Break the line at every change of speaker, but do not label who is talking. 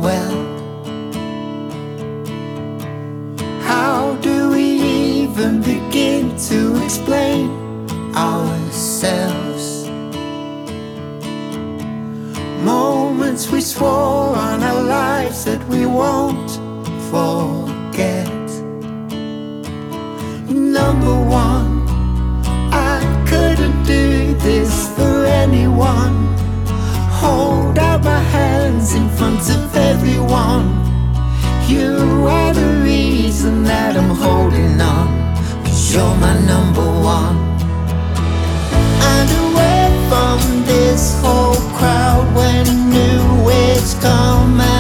well. How do we even begin to explain ourselves? Moments we swore on our lives that we won't forget. Number one, I couldn't do this for anyone. Hold out my hands in front of everyone. You are the reason that I'm holding on, 'cause you're my number one. And away from this whole crowd, when new waves come